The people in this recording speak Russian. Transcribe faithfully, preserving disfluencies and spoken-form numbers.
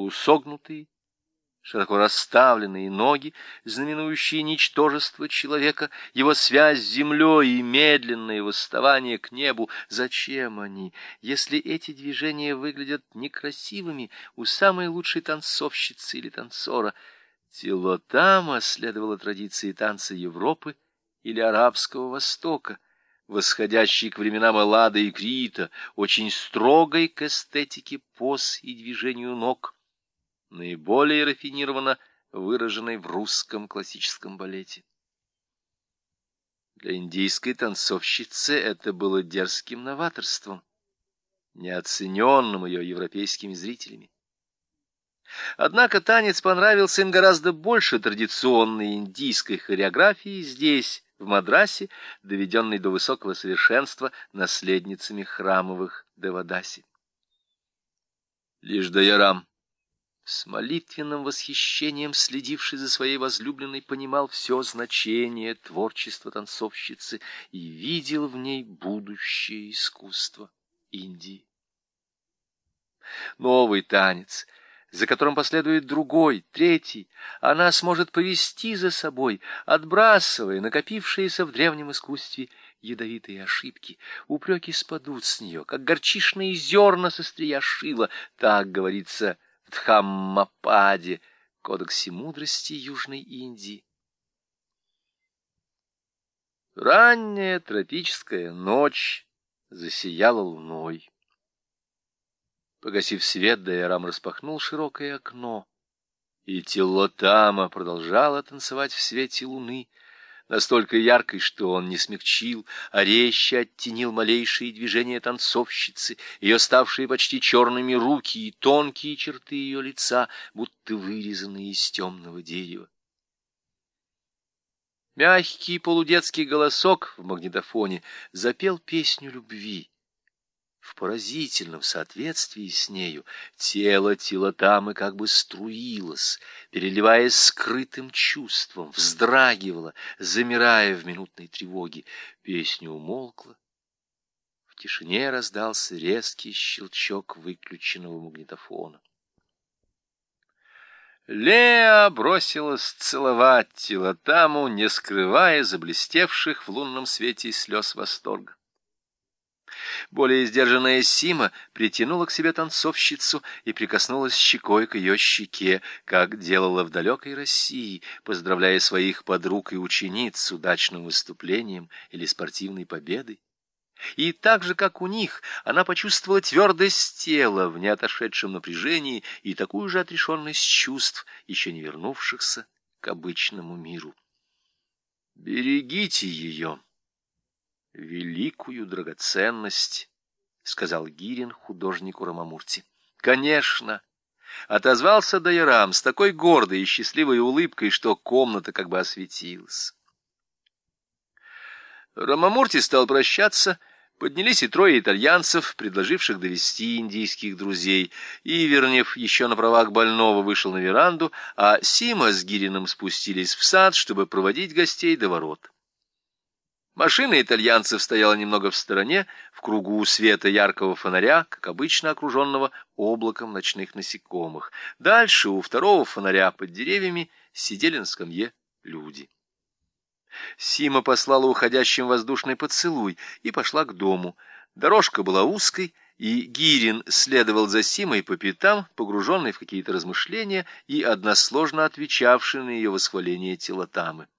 полусогнутые, широко расставленные ноги, знаменующие ничтожество человека, его связь с землей и медленное восставание к небу. Зачем они, если эти движения выглядят некрасивыми у самой лучшей танцовщицы или танцора? Тилотама следовала традиции танца Европы или Арабского Востока, восходящей к временам Эллады и Крита, очень строгой к эстетике поз и движению ног, наиболее рафинированно выраженной в русском классическом балете. Для индийской танцовщицы это было дерзким новаторством, неоцененным ее европейскими зрителями. Однако танец понравился им гораздо больше традиционной индийской хореографии здесь, в Мадрасе, доведенной до высокого совершенства наследницами храмовых Девадаси. Лишь Дайарам, с молитвенным восхищением следивший за своей возлюбленной, понимал все значение творчества танцовщицы и видел в ней будущее искусство Индии. Новый танец, за которым последует другой, третий, она сможет повести за собой, отбрасывая накопившиеся в древнем искусстве ядовитые ошибки. Упреки спадут с нее, как горчичные зерна со стрия шила, так говорится в Дхаммападе, кодексе мудрости Южной Индии. Ранняя тропическая ночь засияла луной. Погасив свет, Дайарам распахнул широкое окно, и Тилотама продолжала танцевать в свете луны, настолько яркой, что он не смягчил, а резче оттенил малейшие движения танцовщицы, ее ставшие почти черными руки и тонкие черты ее лица, будто вырезанные из темного дерева. Мягкий полудетский голосок в магнитофоне запел песню любви. В поразительном соответствии с нею тело Тилотамы как бы струилось, переливаясь скрытым чувством, вздрагивало, замирая в минутной тревоге. Песня умолкла. В тишине раздался резкий щелчок выключенного магнитофона. Леа бросилась целовать Тилотаму, не скрывая заблестевших в лунном свете слез восторга. Более сдержанная Сима притянула к себе танцовщицу и прикоснулась щекой к ее щеке, как делала в далекой России, поздравляя своих подруг и учениц с удачным выступлением или спортивной победой. И так же, как у них, она почувствовала твердость тела в неотошедшем напряжении и такую же отрешенность чувств, еще не вернувшихся к обычному миру. «Берегите ее, великую драгоценность», — сказал Гирин художнику Рамамурти. «Конечно», — отозвался Дайарам с такой гордой и счастливой улыбкой, что комната как бы осветилась. Рамамурти стал прощаться, поднялись и трое итальянцев, предложивших довести индийских друзей. Ивернев еще на правах больного вышел на веранду, а Сима с Гириным спустились в сад, чтобы проводить гостей до ворот. Машина итальянцев стояла немного в стороне, в кругу света яркого фонаря, как обычно окруженного облаком ночных насекомых. Дальше у второго фонаря под деревьями сидели на скамье люди. Сима послала уходящим воздушный поцелуй и пошла к дому. Дорожка была узкой, и Гирин следовал за Симой по пятам, погруженный в какие-то размышления и односложно отвечавший на ее восхваление Тилотамы.